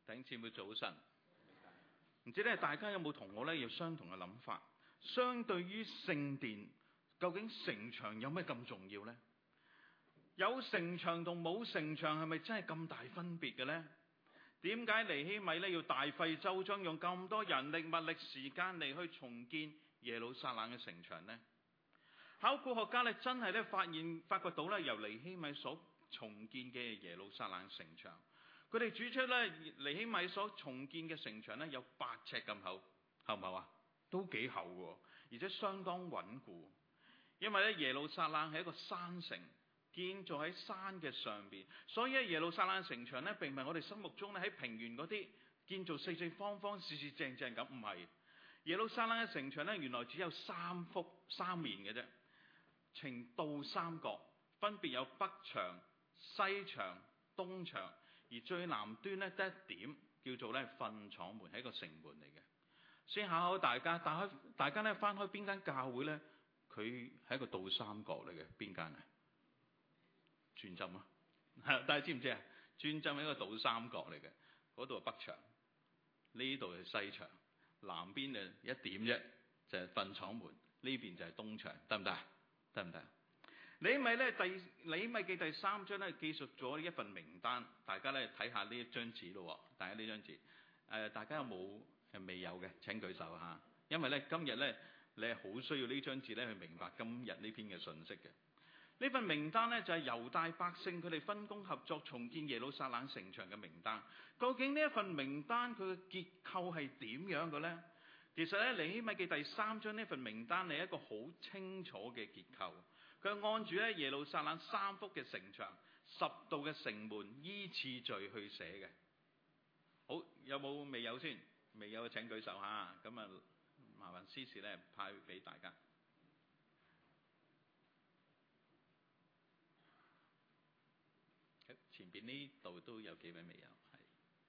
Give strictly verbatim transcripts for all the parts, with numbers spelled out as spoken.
弟兄姊妹早晨，唔知咧大家有冇同我咧有相同嘅諗法？相對於聖殿，究竟城牆有咩咁重要呢？有城牆同冇城牆係咪真係咁大分別嘅呢？點解尼希米咧要大費周章，用咁多人力物力時間嚟去重建耶路撒冷嘅城牆呢？考古學家咧真係咧發現發掘到咧由尼希米所重建嘅耶路撒冷城牆。佢哋指出咧，尼希米所重建嘅城牆咧有八尺咁厚，厚唔厚啊？都幾厚喎，而且相當穩固。因為咧耶路撒冷係一個山城，建造喺山嘅上邊，所以咧耶路撒冷城牆咧並唔係我哋心目中咧喺平原嗰啲建造四四方方、四四正正咁，唔係。耶路撒冷嘅城牆咧原來只有三幅三面嘅啫，呈倒三角，分別有北牆、西牆、東牆。而最南端咧得一點叫做咧糞廠門，係一個城門嚟嘅。先考考大家，打開大家咧翻開邊間教會咧？佢係一個倒三角嚟嘅，邊間啊？轉浸啊！大家知唔知啊？轉浸係一個倒三角嚟嘅，嗰度係北牆，呢度係西牆，南邊就一點啫，就係糞廠門，呢邊就係東牆，得唔得？得唔得？尼希米咧第尼希米記第三章咧記述咗一份名單，大家咧睇下呢一張紙咯。大家呢張紙，誒、呃、大家有冇係未有嘅？請舉手嚇。因為咧今日咧你係好需要呢張紙咧去明白今日呢篇嘅信息嘅。呢份名單咧就係、是、猶大百姓佢哋分工合作重建耶路撒冷城牆嘅名單。究竟呢一份名單佢嘅結構係點樣嘅咧？其實咧尼希米記第三章呢份名單係一個好清楚嘅結構。佢按住咧耶路撒冷三幅嘅城牆、十道嘅城門依次序去寫嘅。好，有冇未有先？未有嘅請舉手嚇。咁啊，麻煩司事咧派俾大家。前邊呢度都有幾位未有，係。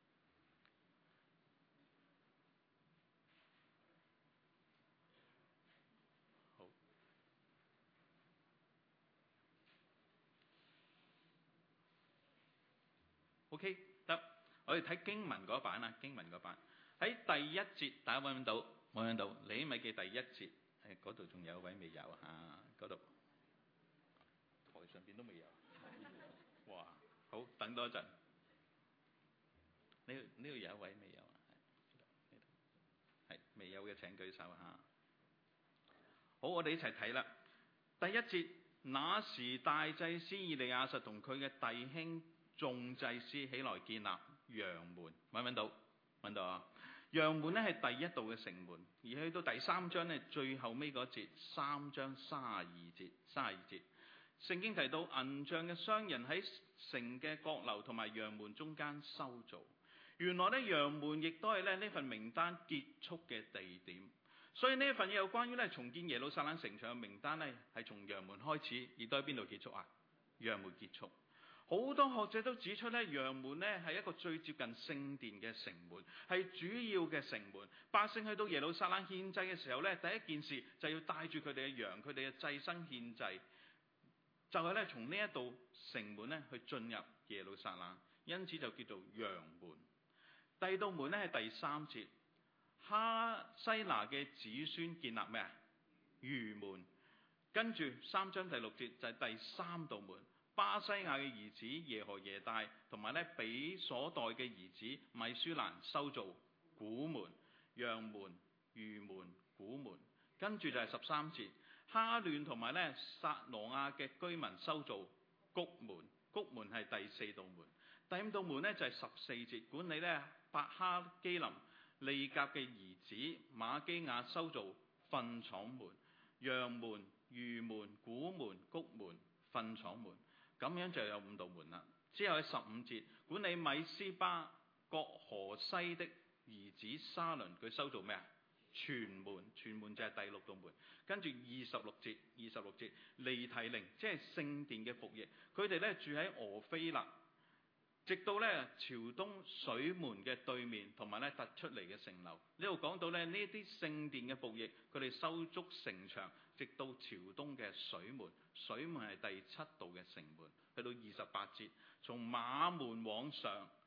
好。OK， 得。我哋睇經文嗰版啊，經文嗰版喺第一節，大家揾唔到，揾唔到。尼希米記第一節，誒嗰度仲有位未有啊？嗰度台上邊都未有。哇！好，等多一陣。呢呢度有一位未有啊？係，係未有嘅請舉手嚇。好，我哋一齊睇啦。第一節，那時大祭司以利亞實同佢嘅弟兄眾祭司起來建立羊門，揾唔揾到？揾到啊！羊門咧係第一道嘅城門，而去到第三章咧最後尾嗰節，三章三十二節，三十二節。聖經提到銀匠嘅商人喺城嘅閣樓同埋羊門中間修造。原來咧羊門亦都係咧呢份名單結束嘅地點。所以呢一份有關於咧重建耶路撒冷城牆嘅名單咧係從羊門開始，亦都喺邊度結束啊？羊門結束。好多學者都指出咧，羊門咧係一個最接近聖殿嘅城門，係主要嘅城門。百姓去到耶路撒冷獻祭嘅時候咧，第一件事就要帶住佢哋嘅羊，佢哋嘅祭牲獻祭。就係咧，從呢一道城門咧去進入耶路撒冷，因此就叫做羊門。第二道門咧係第三節，哈西拿嘅子孫建立咩啊？魚門。跟住三章第六節就係第三道門，巴西亞嘅兒子耶何耶大同埋咧比所代嘅兒子米舒蘭修造古門、羊門、魚門、古門。跟住就係十三節，哈亂同埋咧撒羅亞嘅居民修造谷門，谷門係第四道門。第五道門咧就係十四節，管理咧伯哈基林利甲嘅兒子馬基亞修造糞廠門、羊門、魚門、古門、谷門、糞廠門。咁樣就有五道門啦。之後喺十五節，管理米斯巴各河西的兒子沙倫，佢修造咩啊？全門，全門就係第六道門。跟住二十六節，二十六節尼提寧，即係聖殿嘅服役，佢哋咧住喺俄菲勒，直到咧朝東水門嘅對面，同埋咧突出嚟嘅城樓。呢度講到咧呢啲聖殿嘅服役，佢哋修築城牆，直到朝東嘅水門。水門係第七道嘅城門。去到二十八節，從馬門往上，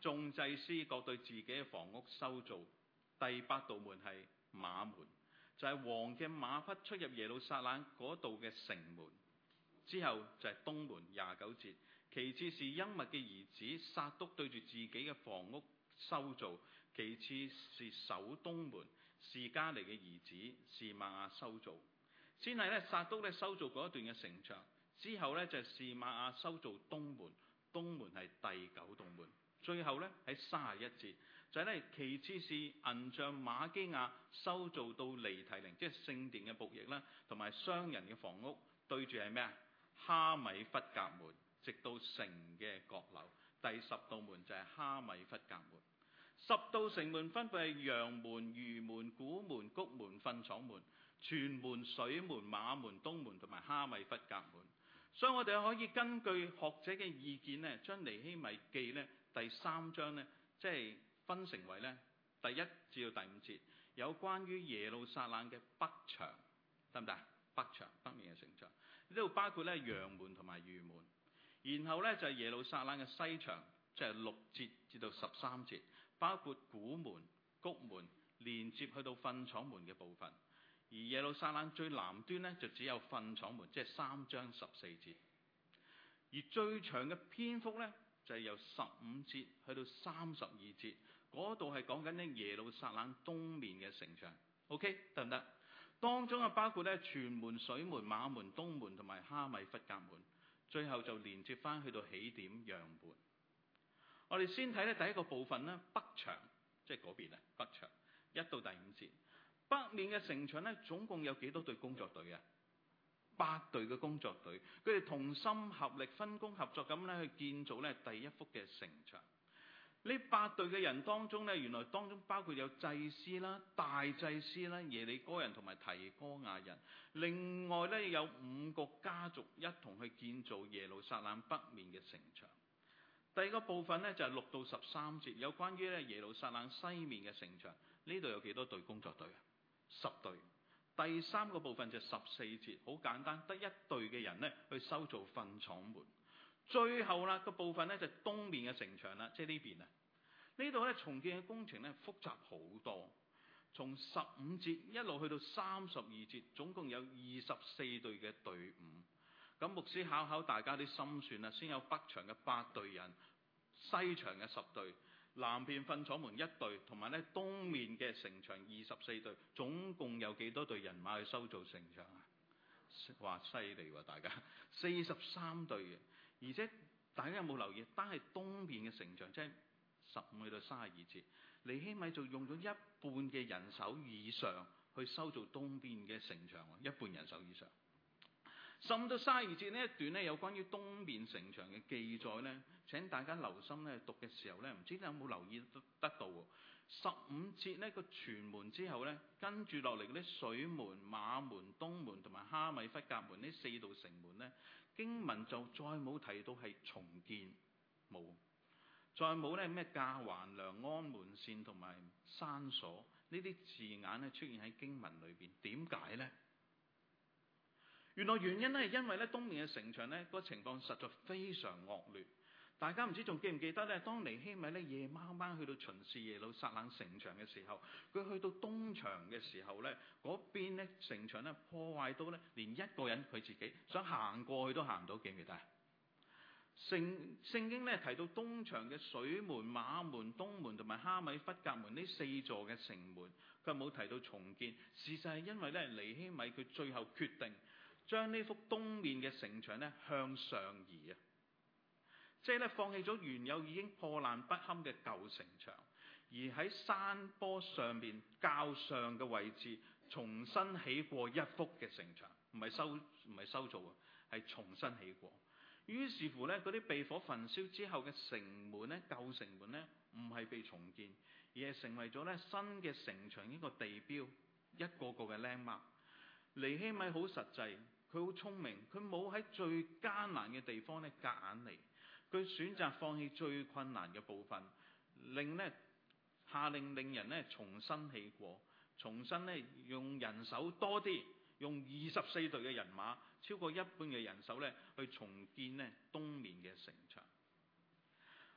眾祭司各對自己嘅房屋修造。第八道門係馬門，就係、是、王嘅馬匹出入耶路撒冷嗰度嘅城門。之後就係東門廿九節，其次是音密嘅兒子撒督對住自己嘅房屋修造，其次是守東門示迦尼嘅兒子示瑪雅修造。先係咧撒督咧修造嗰一段嘅城牆，之後咧就係示瑪雅修造東門，東門係第九道門。最後咧喺三十一節就係、是、咧其次是銀匠瑪基亞修造到尼提寧，即係聖殿嘅僕役啦，同埋商人嘅房屋，對住係咩啊？哈米弗甲門，直到城嘅閣樓。第十道門就係哈米弗甲門。十道城門分別係羊門、魚門、古門、谷門、糞廠門、泉門、水門、馬門、東門同埋哈米弗甲門。所以我哋可以根據學者嘅意見咧，將尼希米記咧第三章咧，即係分成為咧第一至到第五節，有關於耶路撒冷嘅北牆，得唔得？北牆，北面嘅城牆，呢度包括咧羊門同埋魚門。然後咧就係耶路撒冷嘅西牆，即係六節至到十三節，包括古門、谷門，連接去到糞廠門嘅部分。而耶路撒冷最南端咧就只有糞廠門，即係三章十四節。而最長嘅篇幅咧就係由十五節去到三十二節，嗰度係講緊咧耶路撒冷東面嘅城牆。OK， 得唔得？當中啊包括咧泉門、水門、馬門、東門同埋哈米弗甲門，最後就連接翻去到起點羊門。我哋先睇咧第一個部分咧，北牆，即係嗰邊啊，北牆一到第五節。北面嘅城牆咧總共有幾多隊工作隊啊？八隊嘅工作隊，佢哋同心合力、分工合作咁咧去建造咧第一幅嘅城牆。呢八隊嘅人當中咧，原來當中包括有祭司啦、大祭司啦、耶利哥人同埋提哥亞人。另外咧有五個家族一同去建造耶路撒冷北面嘅城牆。第二個部分咧就係六到十三節，有關於咧耶路撒冷西面嘅城牆。呢度有幾多隊工作隊啊？十隊。第三個部分就十四節，好簡單，得一隊嘅人咧去修造糞廠門。最後啦個部分咧就東面嘅城牆啦，即係呢邊啊。呢度咧重建嘅工程咧複雜好多，從十五節一路去到三十二節，總共有二十四隊嘅隊伍。咁牧師考考大家啲心算啦，先有北牆嘅八隊人，西牆嘅十隊，南邊糞廠門一隊，同埋咧東面嘅城牆二十四隊，總共有幾多隊人馬去修造城牆啊？哇，犀利喎大家，四十三隊嘅。而且大家有冇留意，單係東面嘅城牆，即係十五去到三十二節，尼希米就用咗一半嘅人手以上去修造東邊嘅城牆，一半人手以上。十五到三十二節呢一段咧，有關於東面城牆嘅記載咧，請大家留心咧讀嘅時候咧，唔知你有冇留意得到喎？十五節呢個泉門之後咧，跟住落嚟嗰啲水門、馬門、東門同埋哈米弗甲門呢四道城門咧，經文就再冇提到係重建，冇，再冇咧咩架橫梁、安門扇同埋山鎖呢啲字眼咧出現喺經文裏邊，點解咧？原來原因咧係因為咧東面嘅城牆咧個情況實在非常惡劣。大家唔知仲記唔記得咧？當尼希米咧夜晚晚去到巡視耶路撒冷城牆嘅時候，佢去到東牆嘅時候咧，嗰邊咧城牆咧破壞到咧連一個人佢自己想行過去都行唔到，記唔記得？聖聖經咧提到東牆嘅水門、馬門、東門同埋哈米弗甲門呢四座嘅城門，佢冇提到重建。事實係因為咧尼希米佢最後決定將呢幅東面嘅城牆咧向上移啊，即係咧放棄咗原有已經破爛不堪嘅舊城牆，而喺山坡上邊較上嘅位置重新起過一幅嘅城牆，唔係修唔係修造啊，係重新起過。於是乎咧，嗰啲被火焚燒之後嘅城門咧，舊城門咧，唔係被重建，而係成為咗咧新嘅城牆呢個地標，一個個嘅 landmark。尼希米好實際。佢好聰明，佢冇喺最艱難嘅地方咧夾硬嚟，佢選擇放棄最困難嘅部分，令咧下令令人咧重新起過，重新咧用人手多啲，用二十四隊嘅人馬，超過一半嘅人手咧去重建咧東面嘅城牆。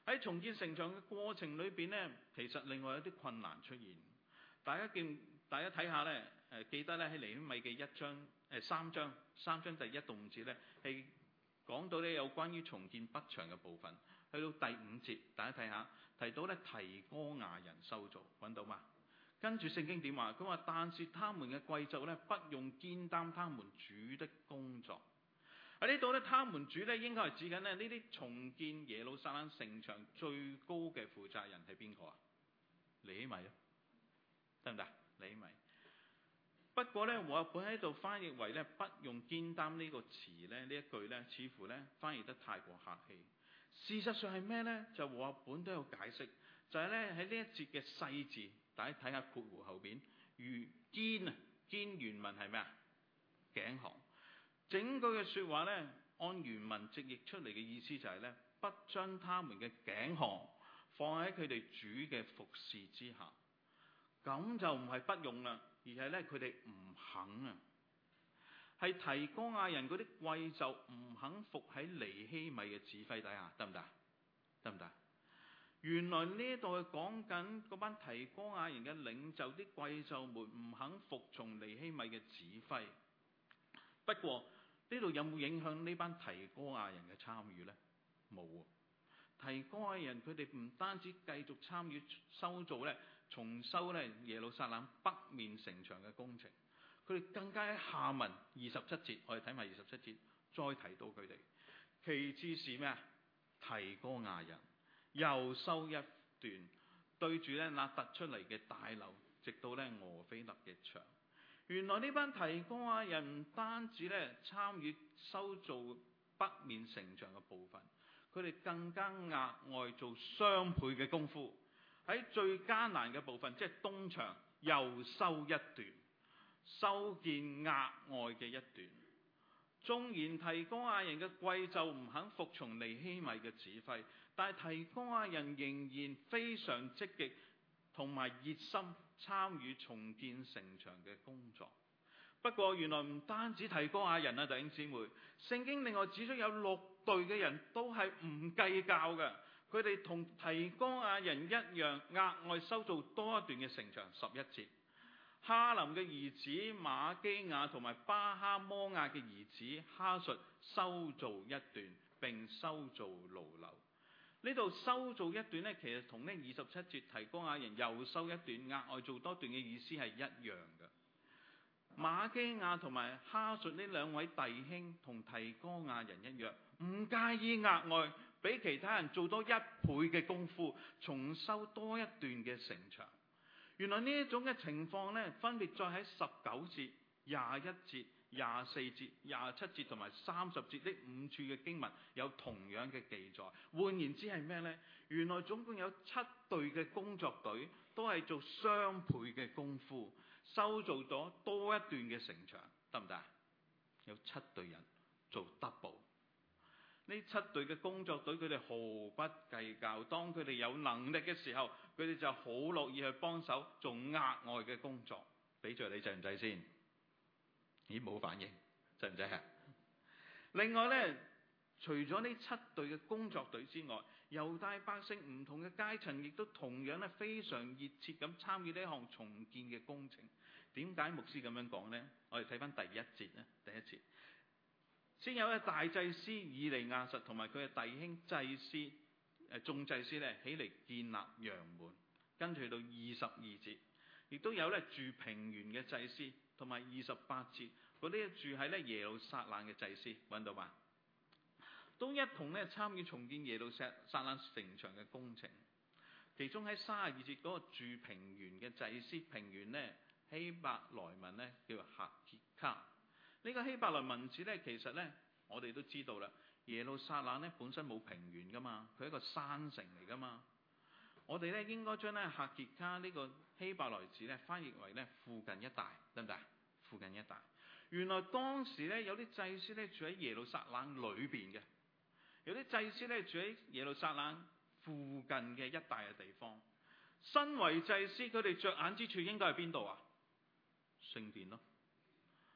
喺重建城牆嘅過程裏邊咧，其實另外有啲困難出現。大家見，大家睇下咧，誒記得咧喺尼希米記一章誒三章三章第一到五節咧，係講到咧有關於重建北牆嘅部分。去到第五節，大家睇下提到咧提哥亞人修造，揾到嘛？跟住聖經點話？佢話但是他們嘅貴胄咧，不用肩擔他們主的工作。喺呢度咧，他們主咧應該係指緊咧呢啲重建耶路撒冷城牆最高嘅負責人係邊個啊？尼希米咯，得唔得？尼希米。不過咧，和合本喺度翻譯為咧不用肩擔呢個詞咧，呢一句咧似乎咧翻譯得太過客氣。事實上係咩咧？就和合本都有解釋，就係咧喺呢一節嘅細字，大家睇下括弧後邊，如肩啊，肩原文係咩啊？頸項。整句嘅説話咧，按原文直譯出嚟嘅意思就係咧，不將他們嘅頸項放喺佢哋主嘅服侍之下，咁就唔係不用啦，而係咧佢哋唔肯啊，係提哥亞人嗰啲貴胄唔肯服喺尼希米嘅指揮底下，得唔得？得唔得？原來呢度係講緊嗰班提哥亞人嘅領袖，啲貴胄們唔肯服從尼希米嘅指揮。不過呢度有冇影響呢班提哥亞人嘅參與呢？冇喎。提哥亞人佢哋唔單止繼續參與修造咧，重修咧耶路撒冷北面城牆嘅工程，佢哋更加喺下文二十七節，我哋睇埋二十七節，再提到佢哋。其次是咩啊？提哥亞人又修一段，對住咧那突出嚟嘅大樓，直到咧俄斐勒嘅牆。原來呢班提哥亞人唔單止咧參與修造北面城牆嘅部分，佢哋更加額外做雙倍嘅功夫，喺最艱難嘅部分，即係東牆又修一段，修建額外嘅一段。縱然提哥亞人嘅貴胄唔肯服從尼希米嘅指揮，但係提哥亞人仍然非常積極同埋熱心參與重建城牆嘅工作。不過原來唔單止提哥亞人啊，弟兄姊妹，聖經另外指出有六隊嘅人都係唔計較嘅，佢哋同提哥亞人一樣額外修造多一段嘅城牆。十一節，哈林嘅兒子馬基亞同埋巴哈摩亞嘅兒子哈述修造一段，並修造路樓。呢度修造一段呢，其實同呢二十七節提哥亞人又修一段額外做多段嘅意思係一樣嘅。馬基亞同埋哈述呢兩位弟兄同提哥亞人一樣，唔介意額外俾其他人做多一倍嘅功夫，重修多一段嘅城牆。原來呢一種嘅情況呢，分別再喺十九節、廿一節、廿四節、廿七節同埋三十節呢五處嘅經文有同樣嘅記載。換言之係咩呢？原來總共有七隊嘅工作隊都係做雙倍嘅功夫，修造咗多一段嘅城牆，得唔得？有七隊人做 double。呢七隊嘅工作隊，佢哋毫不計較，當佢哋有能力嘅時候，佢哋就好樂意去幫手做額外嘅工作。俾著你制唔制先？咦，冇反應，制唔制啊？另外呢，除咗呢七隊嘅工作隊之外，猶大百姓唔同嘅階層亦都同樣咧非常熱切咁參與呢一項重建嘅工程。點解牧師咁樣講呢？我哋睇翻第一節咧，第一節先有一大祭司以利亞實同埋佢嘅弟兄祭司誒眾祭司咧起嚟建立羊門，跟住去到二十二節，亦都有咧住平原嘅祭司，同埋二十八節嗰啲住喺咧耶路撒冷嘅祭司，揾到嘛？都一同咧參與重建耶路撒冷城牆嘅工程。其中喺三十二節嗰個住平原嘅祭司，平原呢希伯來文呢叫做赫傑卡。呢個希伯來文字呢，其實呢我哋都知道啦，耶路撒冷呢本身冇平原噶嘛，佢係一個山城嚟噶嘛。我哋呢應該將呢赫傑卡呢個希伯來字呢翻譯為呢附近一帶，得唔得？附近一帶。原來當時呢有啲祭司呢住喺耶路撒冷裏邊嘅，有啲祭司呢住喺耶路撒冷附近嘅一帶嘅地方。身為祭司，佢哋着眼之處應該係邊度啊？聖殿咯。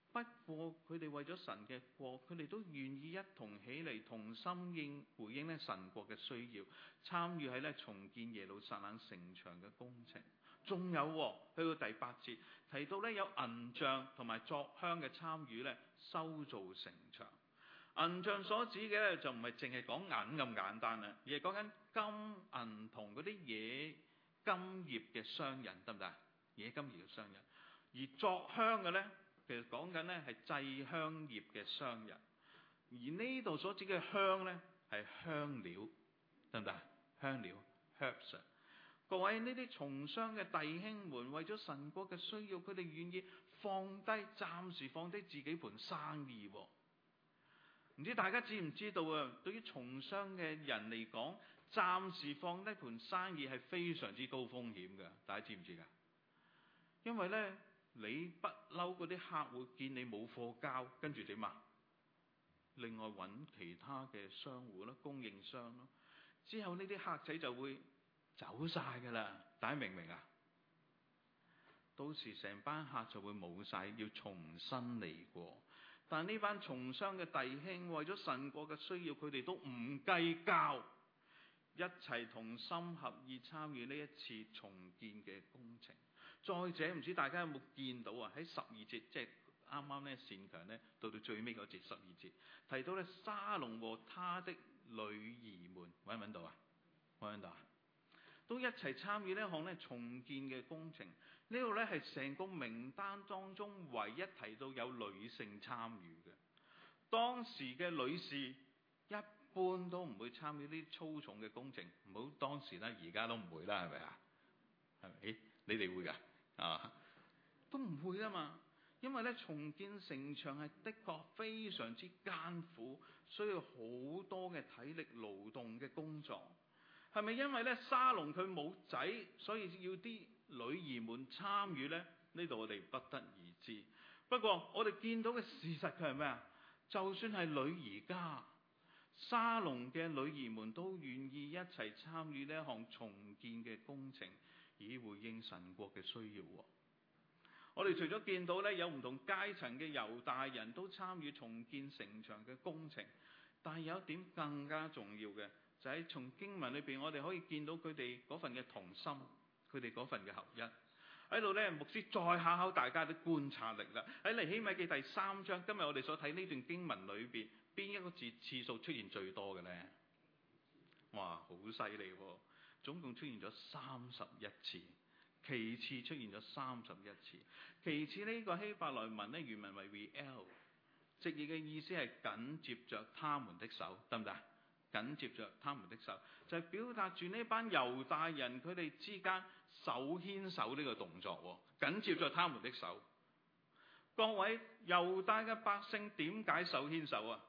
不過佢哋為咗神嘅國，佢哋都願意一同起嚟，同心應回應咧神國嘅需要，參與喺咧重建耶路撒冷城牆嘅工程。仲有、哦、去到第八節提到咧有銀匠同埋作香嘅參與咧修造城牆。銀匠所指嘅咧就唔係淨係講銀咁簡單啦，而係講緊金銀銅嗰啲冶金業嘅商人，得唔得？冶金業嘅商人。而作香嘅咧，其實講緊咧係製香業嘅商人。而呢度所指嘅香咧係香料，得唔得？香料 herbs。各位呢啲從商嘅弟兄們，為咗神國嘅需要，佢哋願意放低，暫時放低自己盤生意。唔知大家知唔知道啊？對於從商嘅人嚟講，暫時放低盤生意係非常之高風險嘅。大家知唔知㗎？因為咧，你不嬲嗰啲客戶見你冇貨交，跟住點啊？另外揾其他嘅商戶咯，供應商咯。之後呢啲客仔就會走晒㗎啦。大家明唔明啊？到時成班客就會冇晒，要重新嚟過。但呢班從商嘅弟兄為咗神國嘅需要，佢哋都唔計較，一齊同心合意參與呢一次重建嘅工程。再者，唔知大家有冇見到啊？喺十二節，即係啱啱咧善強咧到到最尾嗰節十二節，提到咧沙龍和他的女兒們，揾唔揾到啊？揾唔揾到啊？都一齊參與呢一項咧重建嘅工程。呢度咧係成個名單當中唯一提到有女性參與嘅。當時嘅女士一般都唔會參與呢啲粗重嘅工程，唔好當時啦，而家都唔會啦，係咪啊？係咪？你哋會㗎？啊，都唔會啊嘛。因為咧重建城牆係的確非常之艱苦，需要好多嘅體力勞動嘅工作。係咪因為咧沙龍佢冇仔，所以要啲女兒們參與呢？呢度我哋不得而知。不過我哋見到嘅事實佢係咩啊？就算係女兒家，沙龍嘅女兒們都願意一齊參與呢一項重建嘅工程，以回應神國嘅需要。我哋除咗見到咧有唔同階層嘅猶大人都參與重建城牆嘅工程，但係有一點更加重要嘅，就喺從經文裏邊，我哋可以見到佢哋嗰份嘅同心，佢哋嗰份嘅合一。喺度咧，牧師再考考大家啲觀察力啦。喺尼希米記第三章，今日我哋所睇呢段經文裏邊，邊一個字次數出現最多嘅咧？哇，好犀利喎！總共出現咗三十一次，其次出現咗三十一次。其次呢個希伯來文咧，原文為 real， 直譯嘅意思係緊接着他們的手，得唔得？緊接着他們的手，就係、是、表達住呢班猶大人佢哋之間手牽手呢個動作。緊接着他們的手，各位猶大嘅百姓點解手牽手啊？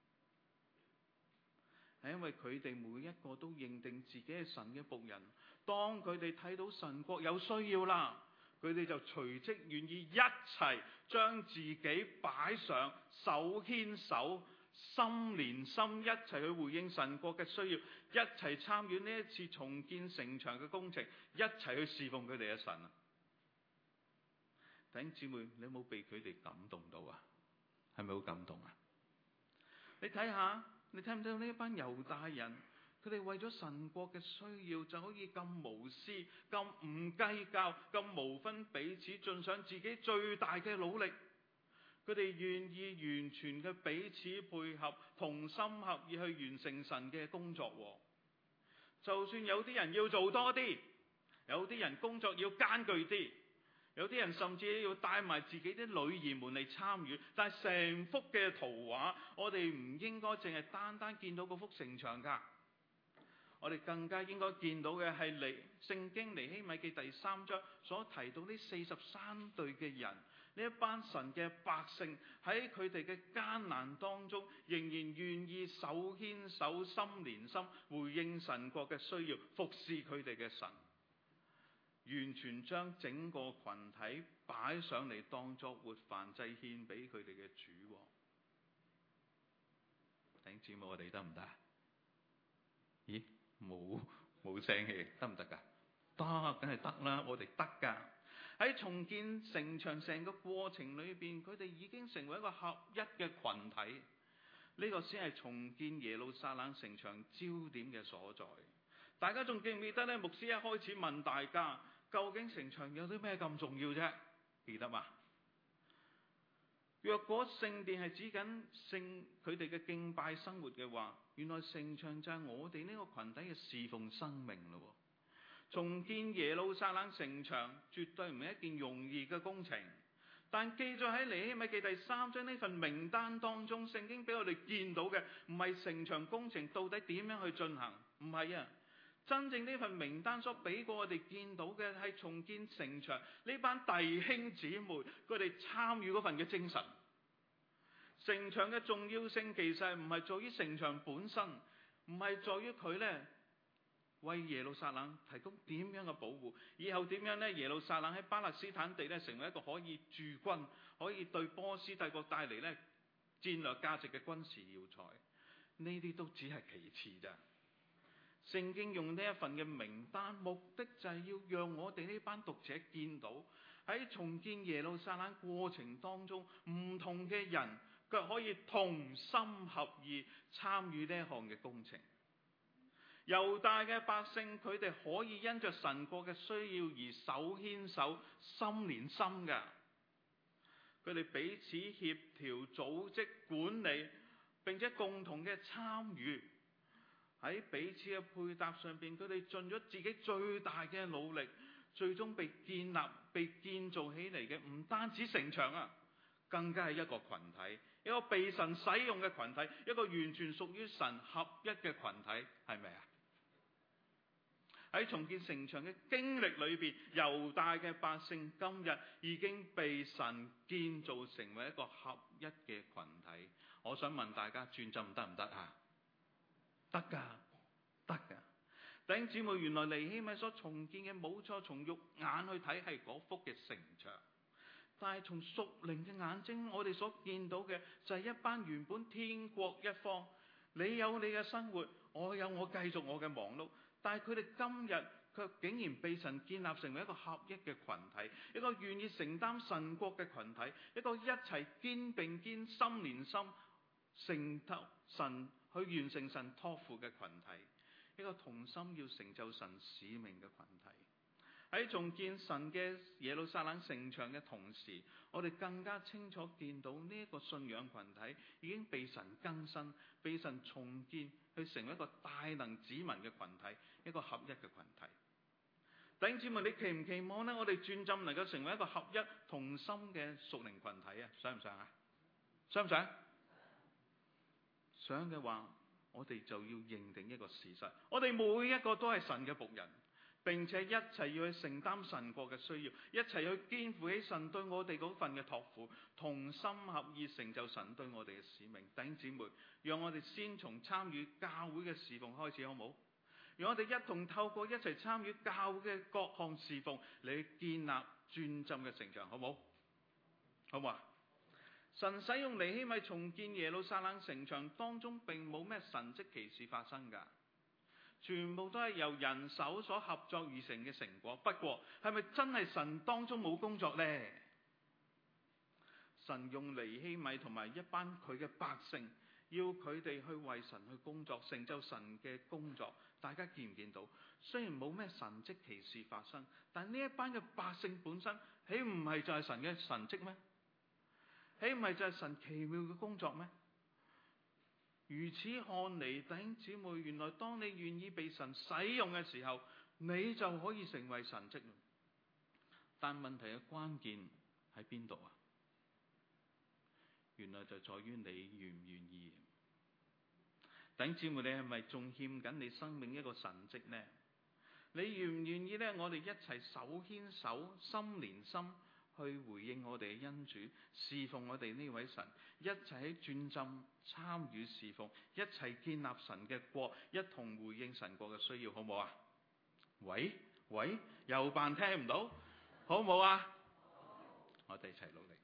係因為佢哋每一個都認定自己係神嘅僕人，當佢哋睇到神國有需要啦，佢哋就隨即願意一齊將自己擺上，手牽手，心連心，一齊去回應神國嘅需要，一齊參與呢一次重建城牆嘅工程，一齊去侍奉佢哋嘅神啊！弟兄姊妹，你有冇被佢哋感動到啊？係咪好感動啊？你睇下，你睇唔睇到呢一班猶大人，佢哋為咗神國嘅需要，就可以咁無私、咁唔計較、咁無分彼此，盡上自己最大嘅努力。佢哋願意完全嘅彼此配合，同心合意去完成神嘅工作。就算有啲人要做多啲，有啲人工作要艱巨啲，有啲人甚至要帶埋自己啲女兒們嚟參與，但係成幅嘅圖畫，我哋唔應該淨係單單見到嗰幅城牆㗎。我哋更加應該見到嘅係尼聖經尼希米記第三章所提到呢四十三隊嘅人，呢一班神嘅百姓喺佢哋嘅艱難當中，仍然願意手牽手、心連心，回應神國嘅需要，服侍佢哋嘅神，完全將整個群體擺上嚟當作活燔祭獻俾佢哋嘅主。弟兄姊妹，我哋得唔得？咦？冇冇聲氣，得唔得㗎？得，梗係得啦，我哋得㗎。 喺重建城牆成個過程裏邊，佢哋已經成為一個合一嘅群體。呢、這個先係重建耶路撒冷城牆焦點嘅所在。大家仲記唔記得咧？牧師一開始問大家，究竟城牆有啲咩咁重要啫？記得嘛？若果聖殿係指緊聖佢哋嘅敬拜生活嘅話，原來城牆就係我哋呢個群體嘅侍奉生命咯。重建耶路撒冷城牆絕對唔係一件容易嘅工程，但記載喺尼希米記第三章呢份名單當中，聖經俾我哋見到嘅唔係城牆工程到底點樣去進行，唔係啊！真正呢份名單所俾過我哋見到嘅係重建城牆呢班弟兄姊妹佢哋參與嗰份嘅精神。城牆嘅重要性其實唔係在於城牆本身，唔係在於佢呢為耶路撒冷提供點樣嘅保護，以後點樣呢？耶路撒冷喺巴勒斯坦地呢成為一個可以駐軍，可以對波斯帝國帶嚟呢戰略價值嘅軍事要塞，呢啲都只係其次咋。聖經用呢一份嘅名單，目的就係要讓我哋呢班讀者見到喺重建耶路撒冷過程當中，唔同嘅人卻可以同心合意參與呢一項嘅工程。猶大嘅百姓，佢哋可以因着神國嘅需要而手牽手、心連心㗎。佢哋彼此協調、組織、管理，並且共同嘅參與。喺彼此嘅配搭上邊，佢哋盡咗自己最大嘅努力，最終被建立、被建造起嚟嘅唔單止城牆啊，更加係一個群體，一個被神使用嘅群體，一個完全屬於神合一嘅群體，係咪啊？喺重建城牆嘅經歷裏邊，猶大嘅百姓今日已經被神建造成為一個合一嘅群體。我想問大家，轉浸得唔得啊？得㗎，得㗎。弟兄姊妹，原來尼希米所重建嘅冇錯，從肉眼去睇係嗰幅嘅城牆，但係從屬靈嘅眼睛，我哋所見到嘅就係一班原本天國一方，你有你嘅生活，我有我繼續我嘅忙碌，但係佢哋今日卻竟然被神建立成為一個合一嘅群體，一個願意承擔神國嘅群體，一個一齊肩並肩、心連心，承托神去完成神託付嘅群體，一個同心要成就神使命嘅群體。喺重建神嘅耶路撒冷城牆嘅同時，我哋更加清楚見到呢一個信仰群體已經被神更新、被神重建，去成為一個大能子民嘅群體，一個合一嘅群體。弟兄姊妹，你期唔期望呢？我哋轉浸能夠成為一個合一同心嘅屬靈群體啊？想唔想啊？想唔想？想嘅話，我哋就要認定一個事實，我哋每一個都係神嘅僕人，並且一齊要去承擔神國嘅需要，一齊去肩負起神對我哋嗰份嘅託付，同心合意成就神對我哋嘅使命。弟兄姊妹，讓我哋先從參與教會嘅侍奉開始，好唔好？讓我哋一同透過一齊參與教會嘅各項侍奉嚟建立專浸嘅城牆，好唔好？好唔好啊？神使用尼希米重建耶路撒冷城牆當中，並冇咩神蹟奇事發生㗎，全部都係由人手所合作而成嘅成果。不過係咪真係神當中冇工作呢？神用尼希米同埋一班佢嘅百姓，要佢哋去為神去工作，成就神嘅工作。大家見唔見到？雖然冇咩神蹟奇事發生，但呢一班嘅百姓本身，豈唔係就係神嘅神蹟咩？豈唔係就係神奇妙嘅工作咩？如此看嚟，弟兄姊妹，原來當你願意被神使用嘅時候，你就可以成為神蹟。但問題嘅關鍵喺邊度啊？原來就在於你願唔願意。弟兄姊妹，你係咪仲欠緊你生命一個神蹟呢？你願唔願意呢？我哋一齊手牽手、心連心，去回應我哋嘅恩主，侍奉我哋呢位神，一齊喺轉浸參與侍奉，一齊建立神嘅國，一同回應神國嘅需要，好唔好啊？喂喂，又扮聽唔到，好唔好啊？我哋一齊努力。